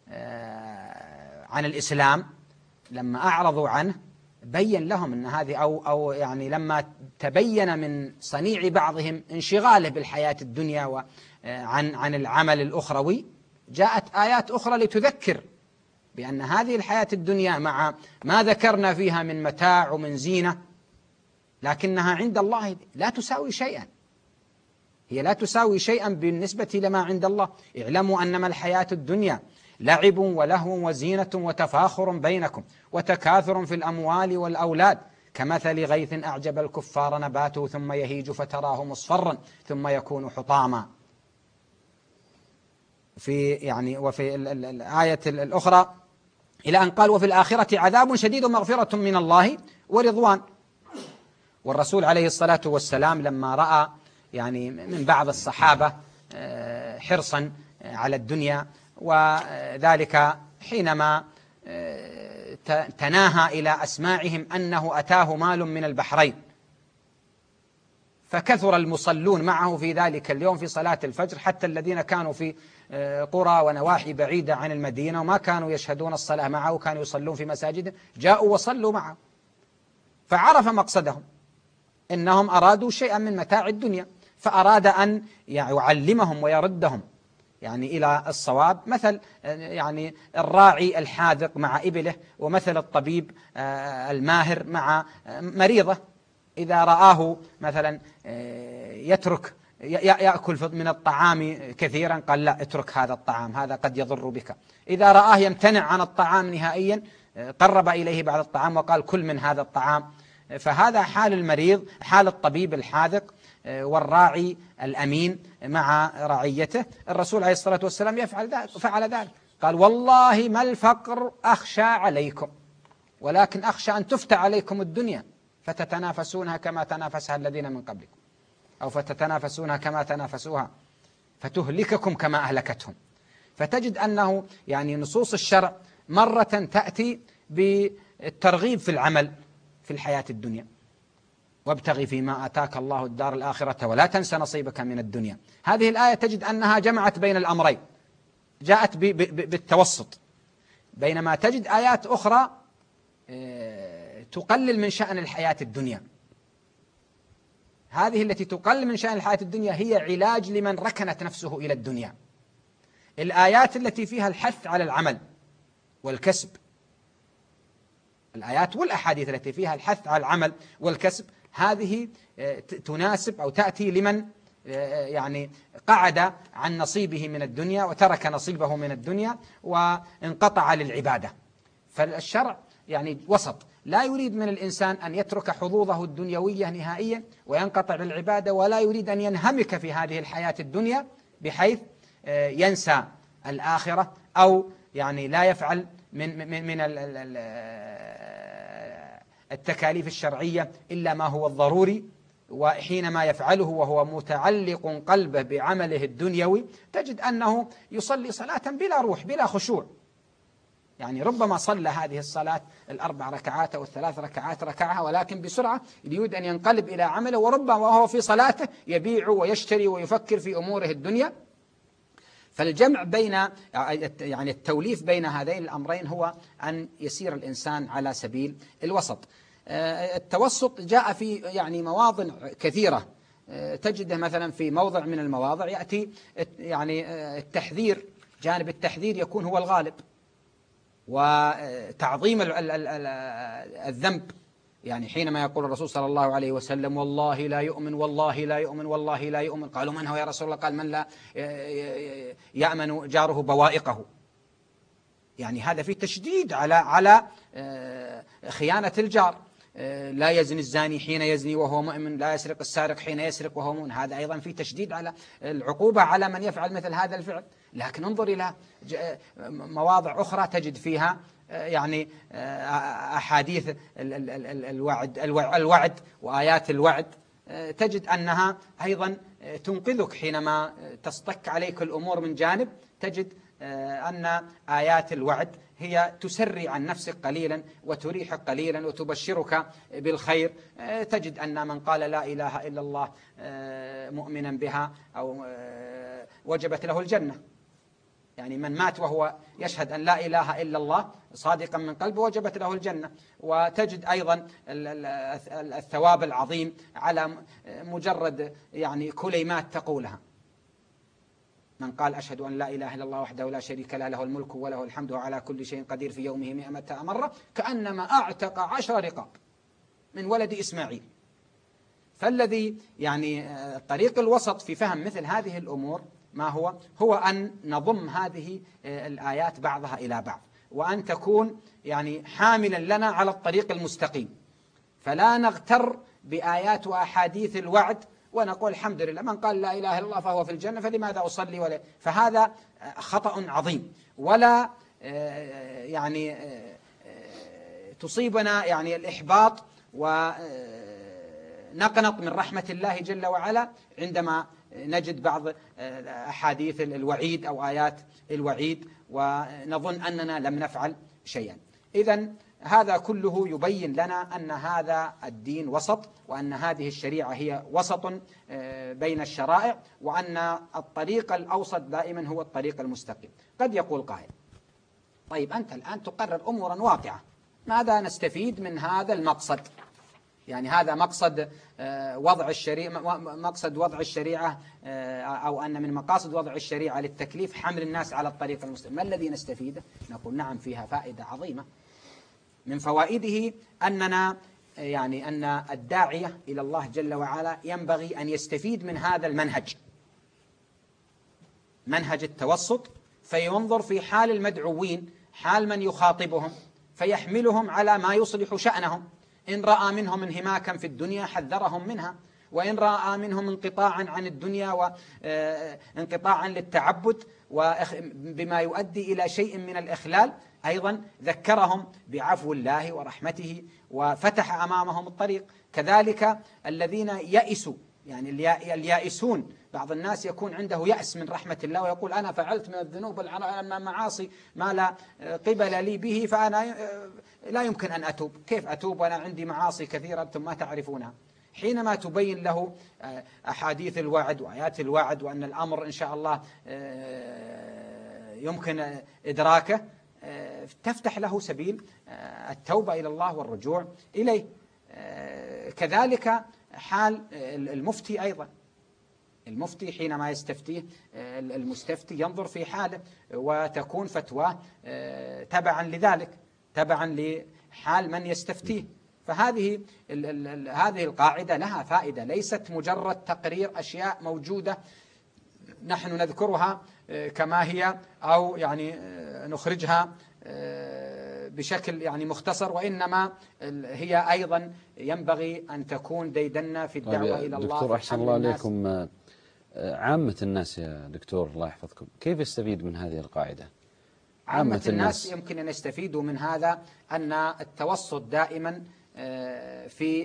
عن الإسلام، لما أعرضوا عنه بين لهم أن هذه أو أو يعني لما تبين من صنيع بعضهم انشغاله بالحياة الدنيا وعن عن العمل الأخروي، جاءت آيات أخرى لتذكر بأن هذه الحياة الدنيا مع ما ذكرنا فيها من متاع ومن زينة، لكنها عند الله لا تساوي شيئا، هي لا تساوي شيئا بالنسبة لما عند الله. اعلموا أنما الحياة الدنيا لعب ولهو وزينة وتفاخر بينكم وتكاثر في الأموال والأولاد كمثل غيث أعجب الكفار نباته ثم يهيج فتراه مصفرا ثم يكون حطاما. في يعني وفي الآية الأخرى إلى أن قال وفي الآخرة عذاب شديد مغفرة من الله ورضوان. والرسول عليه الصلاة والسلام لما رأى يعني من بعض الصحابة حرصا على الدنيا، وذلك حينما تناهى إلى أسماعهم أنه أتاه مال من البحرين، فكثر المصلون معه في ذلك اليوم في صلاة الفجر، حتى الذين كانوا في قرى ونواحي بعيدة عن المدينة وما كانوا يشهدون الصلاة معه كانوا يصلون في مساجد جاءوا وصلوا معه، فعرف مقصدهم، إنهم أرادوا شيئا من متاع الدنيا، فأراد أن يعلمهم ويردهم يعني إلى الصواب، مثل يعني الراعي الحاذق مع إبله، ومثل الطبيب الماهر مع مريضه، إذا رآه مثلا يترك يأكل من الطعام كثيرا قال لا اترك هذا الطعام هذا قد يضر بك، إذا رآه يمتنع عن الطعام نهائيا قرب إليه بعض الطعام وقال كل من هذا الطعام. فهذا حال المريض، حال الطبيب الحاذق والراعي الأمين مع رعيته. الرسول عليه الصلاة والسلام يفعل ذلك، فعل ذلك، قال والله ما الفقر أخشى عليكم، ولكن أخشى أن تفتى عليكم الدنيا فتتنافسونها كما تنافسها الذين من قبلكم، أو فتتنافسونها كما تنافسوها فتهلككم كما أهلكتهم. فتجد أنه يعني نصوص الشرع مرة تأتي بالترغيب في العمل في الحياة الدنيا، وابتغي فيما آتاك الله الدار الآخرة ولا تنس نصيبك من الدنيا. هذه الآية تجد أنها جمعت بين الأمرين، جاءت بالتوسط، بينما تجد آيات أخرى تقلل من شأن الحياة الدنيا. هذه التي تقلل من شأن الحياة الدنيا هي علاج لمن ركنت نفسه إلى الدنيا. الآيات التي فيها الحث على العمل والكسب، الآيات والأحاديث التي فيها الحث على العمل والكسب، هذه تناسب أو تأتي لمن يعني قعد عن نصيبه من الدنيا وترك نصيبه من الدنيا وانقطع للعبادة. فالشرع يعني وسط، لا يريد من الإنسان أن يترك حظوظه الدنيوية نهائيا وينقطع للعبادة، ولا يريد أن ينهمك في هذه الحياة الدنيا بحيث ينسى الآخرة، أو يعني لا يفعل من من من التكاليف الشرعية إلا ما هو الضروري. وحينما يفعله وهو متعلق قلبه بعمله الدنيوي تجد أنه يصلي صلاة بلا روح بلا خشوع، يعني ربما صلى هذه الصلاة الأربع ركعات أو الثلاث ركعات ركعها ولكن بسرعة يريد أن ينقلب إلى عمله، وربما وهو في صلاته يبيع ويشتري ويفكر في أموره الدنيا. فالجمع بين يعني التوليف بين هذين الأمرين هو أن يسير الإنسان على سبيل الوسط. التوسط جاء في يعني مواضع كثيرة، تجده مثلا في موضع من المواضع يأتي يعني التحذير، جانب التحذير يكون هو الغالب، وتعظيم الذنب، يعني حينما يقول الرسول صلى الله عليه وسلم والله لا يؤمن والله لا يؤمن والله لا يؤمن، قالوا من هو يا رسول الله؟ قال من لا يأمن جاره بوائقه. يعني هذا فيه تشديد على على خيانة الجار. لا يزني الزاني حين يزني وهو مؤمن، لا يسرق السارق حين يسرق وهو مؤمن. هذا أيضا فيه تشديد على العقوبة على من يفعل مثل هذا الفعل. لكن انظر إلى مواضع أخرى تجد فيها يعني أحاديث الوعد الوعد وآيات الوعد، تجد أنها أيضا تنقذك حينما تصطك عليك الأمور من جانب. تجد أن آيات الوعد هي تسري عن نفسك قليلا وتريحك قليلا وتبشرك بالخير. تجد أن من قال لا إله إلا الله مؤمنا بها أو وجبت له الجنة، يعني من مات وهو يشهد أن لا إله إلا الله صادقا من قلبه وجبت له الجنة. وتجد أيضا الثواب العظيم على مجرد يعني كلمات تقولها. من قال أشهد أن لا إله إلا الله وحده لا شريك له له الملك وله الحمد وعلى كل شيء قدير في يومه مئة مرة كأنما أعتق عشر رقاب من ولد إسماعيل. فالذي يعني طريق الوسط في فهم مثل هذه الأمور ما هو هو أن نضم هذه الآيات بعضها إلى بعض، وأن تكون يعني حاملا لنا على الطريق المستقيم، فلا نغتر بآيات وأحاديث الوعد ونقول الحمد لله من قال لا إله إلا الله فهو في الجنة فلماذا أصلي ولا. فهذا خطأ عظيم، ولا يعني تصيبنا يعني الإحباط ونقنط من رحمة الله جل وعلا عندما نجد بعض أحاديث الوعيد أو آيات الوعيد ونظن أننا لم نفعل شيئا. إذن هذا كله يبين لنا أن هذا الدين وسط، وأن هذه الشريعة هي وسط بين الشرائع، وأن الطريق الأوسط دائما هو الطريق المستقيم. قد يقول قائل: طيب أنت الآن تقرر أمورا واقعة، ماذا نستفيد من هذا المقصد؟ يعني هذا مقصد وضع الشريعة، مقصد وضع الشريعة، أو أن من مقاصد وضع الشريعة للتكليف حمل الناس على الطريق المستقيم، ما الذي نستفيده؟ نقول: نعم، فيها فائدة عظيمة. من فوائده أننا يعني أن الداعية إلى الله جل وعلا ينبغي أن يستفيد من هذا المنهج، منهج التوسط، فينظر في حال المدعوين، حال من يخاطبهم، فيحملهم على ما يصلح شأنهم. إن رأى منهم انهماكا في الدنيا حذرهم منها، وإن رأى منهم انقطاعا عن الدنيا وانقطاعا للتعبد بما يؤدي إلى شيء من الإخلال أيضا ذكرهم بعفو الله ورحمته وفتح أمامهم الطريق. كذلك الذين يئسوا، يعني اليائسون، بعض الناس يكون عنده يأس من رحمة الله ويقول: أنا فعلت من الذنوب والمعاصي ما لا قبل لي به، فأنا لا يمكن أن أتوب. كيف أتوب وأنا عندي معاصي كثيرة أنتم ما تعرفونها؟ حينما تبين له أحاديث الوعد وآيات الوعد وأن الأمر إن شاء الله يمكن إدراكه، تفتح له سبيل التوبة إلى الله والرجوع إليه. كذلك حال المفتي أيضا، المفتي حينما يستفتيه المستفتي ينظر في حاله، وتكون فتواه تبعا لذلك، تبعا لحال من يستفتيه. فهذه هذه القاعدة لها فائدة، ليست مجرد تقرير أشياء موجودة نحن نذكرها كما هي، أو يعني نخرجها بشكل يعني مختصر، وإنما هي أيضا ينبغي أن تكون ديدنا في الدعوة إلى الله. دكتور أحسن الله عليكم، عامة الناس يا دكتور الله يحفظكم كيف يستفيد من هذه القاعدة؟ عامة, عامة الناس يمكن أن يستفيدوا من هذا أن التوسط دائما في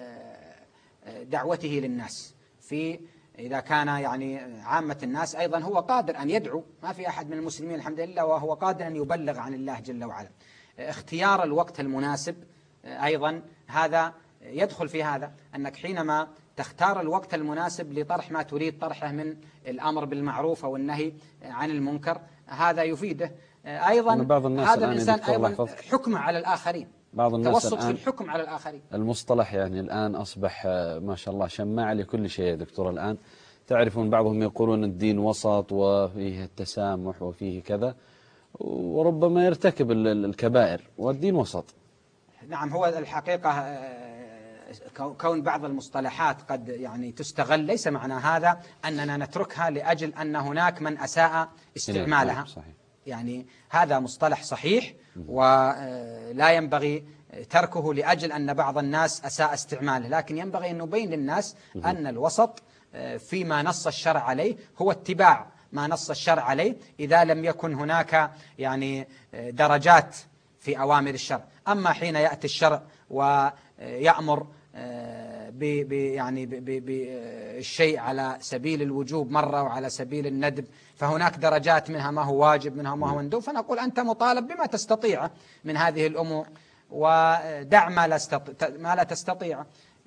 دعوته للناس، في إذا كان يعني عامة الناس أيضا هو قادر أن يدعو، ما في أحد من المسلمين الحمد لله وهو قادر أن يبلغ عن الله جل وعلا. اختيار الوقت المناسب أيضا هذا يدخل في هذا، أنك حينما تختار الوقت المناسب لطرح ما تريد طرحه من الأمر بالمعروف والنهي عن المنكر، هذا يفيده أيضا. بعض الناس هذا الإنسان أيضا حكمه على الآخرين، بعض الناس توسط في الحكم على الآخرين. المصطلح يعني الآن أصبح ما شاء الله شماع لكل شيء يا دكتور. الآن تعرفون بعضهم يقولون الدين وسط وفيه التسامح وفيه كذا، وربما يرتكب الكبائر والدين وسط. نعم، هو الحقيقة كون بعض المصطلحات قد يعني تستغل، ليس معنى هذا أننا نتركها لأجل أن هناك من أساء استعمالها. صحيح. يعني هذا مصطلح صحيح ولا ينبغي تركه لأجل أن بعض الناس أساء استعماله، لكن ينبغي أن نبين للناس أن الوسط فيما نص الشرع عليه هو اتباع ما نص الشرع عليه، إذا لم يكن هناك يعني درجات في أوامر الشرع. أما حين يأتي الشرع ويأمر ب يعني بالشيء على سبيل الوجوب مرة وعلى سبيل الندب، فهناك درجات منها ما هو واجب منها ما هو مندوب، فنقول أنت مطالب بما تستطيع من هذه الأمور ودع ما لا ما لا تستطيع.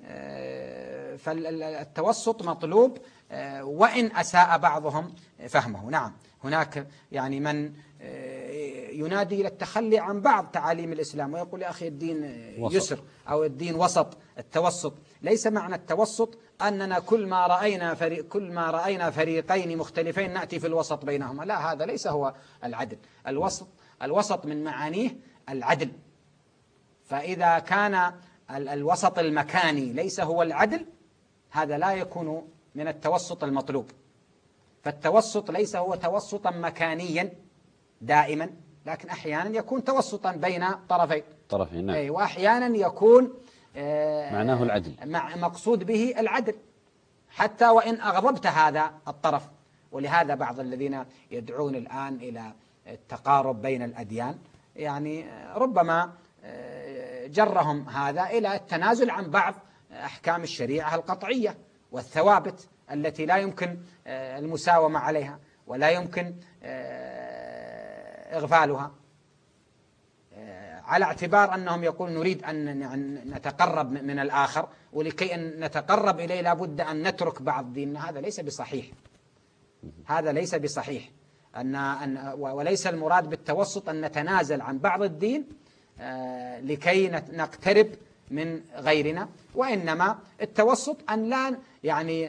فالتوسط مطلوب وإن أساء بعضهم فهمه. نعم، هناك يعني من ينادي إلى التخلي عن بعض تعاليم الإسلام ويقول: يا أخي الدين يسر أو الدين وسط. التوسط ليس معنى التوسط أننا كل ما رأينا فريق كل ما رأينا فريقين مختلفين نأتي في الوسط بينهما، لا، هذا ليس هو العدل. الوسط الوسط من معانيه العدل، فإذا كان الوسط المكاني ليس هو العدل، هذا لا يكون من التوسط المطلوب. فالتوسط ليس هو توسطا مكانيا دائما، لكن أحيانا يكون توسطا بين طرفين طرفين نعم. وأحيانا يكون معناه العدل، مع مقصود به العدل حتى وإن أغضبت هذا الطرف. ولهذا بعض الذين يدعون الآن إلى التقارب بين الأديان يعني ربما جرهم هذا إلى التنازل عن بعض أحكام الشريعة القطعية والثوابت التي لا يمكن المساومة عليها ولا يمكن إغفالها. على اعتبار أنهم يقول نريد أن نتقرب من الآخر، ولكي أن نتقرب إليه لابد أن نترك بعض ديننا. هذا ليس بصحيح، هذا ليس بصحيح. أن أن وليس المراد بالتوسط أن نتنازل عن بعض الدين لكي نقترب من غيرنا، وإنما التوسط أن لا يعني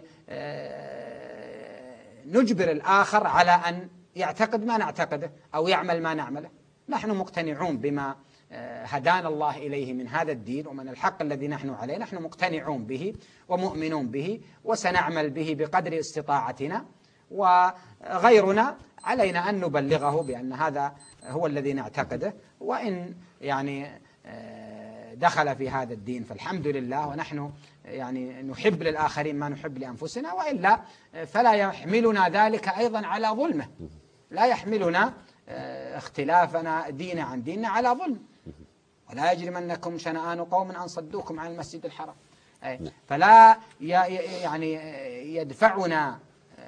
نجبر الآخر على أن يعتقد ما نعتقده أو يعمل ما نعمله. نحن مقتنعون بما هدانا الله إليه من هذا الدين ومن الحق الذي نحن عليه، نحن مقتنعون به ومؤمنون به وسنعمل به بقدر استطاعتنا، وغيرنا علينا أن نبلغه بأن هذا هو الذي نعتقده، وإن يعني دخل في هذا الدين فالحمد لله، ونحن يعني نحب للآخرين ما نحب لأنفسنا، وإلا فلا يحملنا ذلك أيضا على ظلمه، لا يحملنا اختلافنا دين عن ديننا على ظلم. ولا يجرمنكم شنآن قوم أن صدوكم عن المسجد الحرام، فلا يعني يدفعنا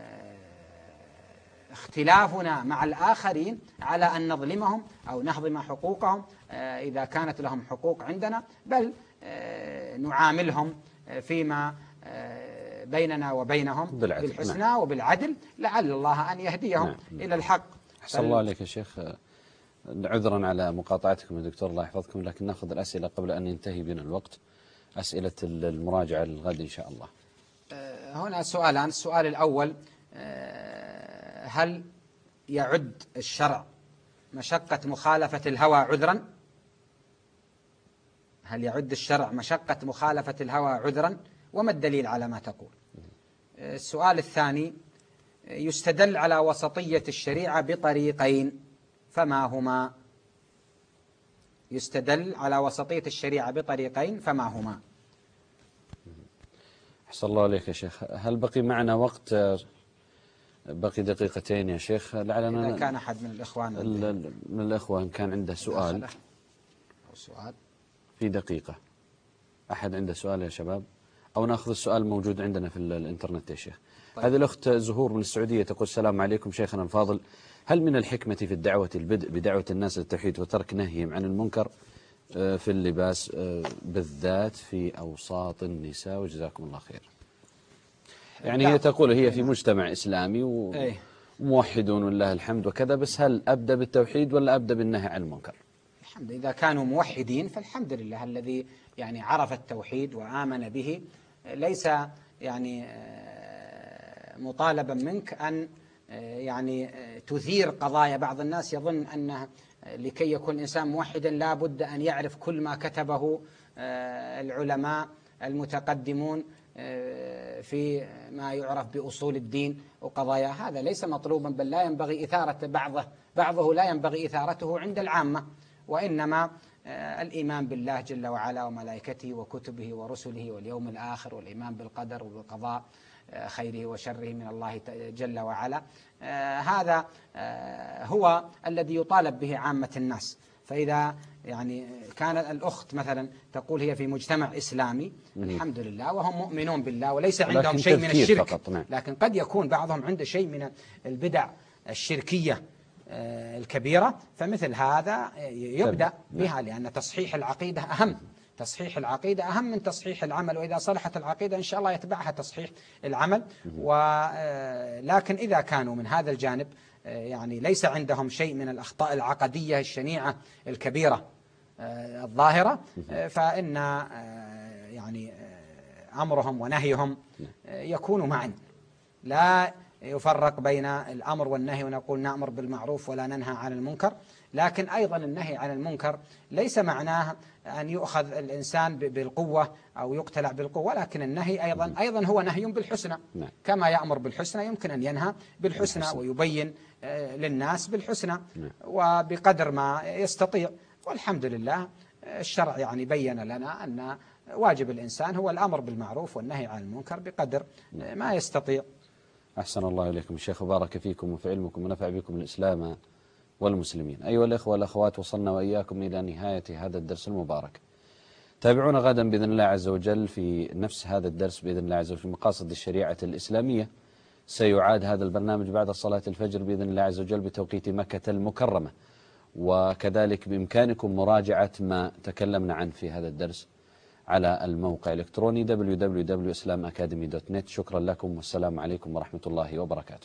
اختلافنا مع الآخرين على أن نظلمهم أو نهضم حقوقهم إذا كانت لهم حقوق عندنا، بل نعاملهم فيما بيننا وبينهم بالعدل. بالحسنى نعم. وبالعدل، لعل الله أن يهديهم نعم. إلى الحق. أحسن الله عليك يا شيخ، عذرا على مقاطعتكم يا دكتور الله يحفظكم، لكن نأخذ الأسئلة قبل أن ينتهي بنا الوقت، أسئلة المراجعة للغد إن شاء الله. هنا سؤالان. السؤال الأول: هل يعد الشرع مشقة مخالفة الهوى عذرا؟ هل يعد الشرع مشقة مخالفة الهوى عذرا؟ وما الدليل على ما تقول؟ السؤال الثاني: يستدل على وسطية الشريعة بطريقين، فما هما؟ يستدل على وسطية الشريعة بطريقين، فما هما؟ أحسن الله عليك يا شيخ. هل بقي معنا وقت؟ بقي دقيقتين يا شيخ، لعلنا إذا كان أحد من الإخوان من الإخوة إن كان عنده سؤال أو سؤال في دقيقة. أحد عنده سؤال يا شباب؟ أو نأخذ السؤال موجود عندنا في الإنترنت يا شيخ. طيب. هذه الأخت زهور من السعودية تقول: السلام عليكم شيخنا الفاضل، هل من الحكمة في الدعوة البدء بدعوة الناس للتوحيد وترك نهيهم عن المنكر في اللباس بالذات في أوساط النساء؟ وجزاكم الله خير. يعني هي تقول هي في مجتمع إسلامي وموحدون والله الحمد وكذا، بس هل أبدأ بالتوحيد ولا أبدأ بالنهي عن المنكر؟ الحمد إذا كانوا موحدين فالحمد لله، الذي يعني عرف التوحيد وآمن به ليس يعني مطالبا منك أن يعني تثير قضايا. بعض الناس يظن أنه لكي يكون الإنسان موحدا لا بد أن يعرف كل ما كتبه العلماء المتقدمون في ما يعرف بأصول الدين وقضايا. هذا ليس مطلوبا، بل لا ينبغي إثارة بعضه بعضه لا ينبغي إثارته عند العامة، وإنما الإيمان بالله جل وعلا وملائكته وكتبه ورسله واليوم الآخر، والإيمان بالقدر وبالقضاء خيره وشره من الله جل وعلا، هذا هو الذي يطالب به عامة الناس. فإذا يعني كان الأخت مثلا تقول هي في مجتمع إسلامي الحمد لله وهم مؤمنون بالله وليس عندهم شيء من الشرك، لكن قد يكون بعضهم عنده شيء من البدع الشركية الكبيرة، فمثل هذا يبدأ بها، لأن تصحيح العقيدة أهم. تصحيح العقيدة أهم من تصحيح العمل، وإذا صلحت العقيدة إن شاء الله يتبعها تصحيح العمل. ولكن إذا كانوا من هذا الجانب يعني ليس عندهم شيء من الأخطاء العقدية الشنيعة الكبيرة الظاهرة، فإن يعني أمرهم ونهيهم يكون معا، لا يفرق بين الأمر والنهي ونقول نأمر بالمعروف ولا ننهى عن المنكر. لكن أيضا النهي عن المنكر ليس معناه أن يؤخذ الإنسان بالقوة أو يقتلع بالقوة، لكن النهي أيضا أيضا هو نهي بالحسنى، كما يأمر بالحسنى يمكن أن ينهى بالحسنى ويبين للناس بالحسنى وبقدر ما يستطيع. والحمد لله الشرع يعني بين لنا أن واجب الإنسان هو الأمر بالمعروف والنهي عن المنكر بقدر ما يستطيع. أحسن الله إليكم الشيخ وبارك فيكم وفي علمكم ونفع بكم الإسلام والمسلمين. أيها الإخوة والأخوات، وصلنا وإياكم إلى نهاية هذا الدرس المبارك. تابعونا غدا بإذن الله عز وجل في نفس هذا الدرس بإذن الله عز وجل في مقاصد الشريعة الإسلامية. سيعاد هذا البرنامج بعد صلاة الفجر بإذن الله عز وجل بتوقيت مكة المكرمة، وكذلك بإمكانكم مراجعة ما تكلمنا عنه في هذا الدرس على الموقع الإلكتروني دبليو دبليو دبليو دوت إسلام أكاديمي دوت نت. شكرا لكم والسلام عليكم ورحمة الله وبركاته.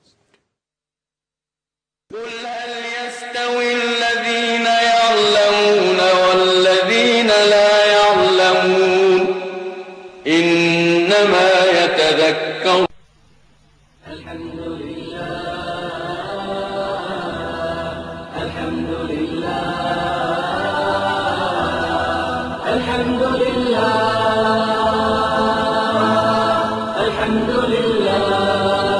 قل هل يستوي الذين يعلمون والذين لا يعلمون إنما يتذكر. الحمد لله الحمد لله الحمد لله الحمد لله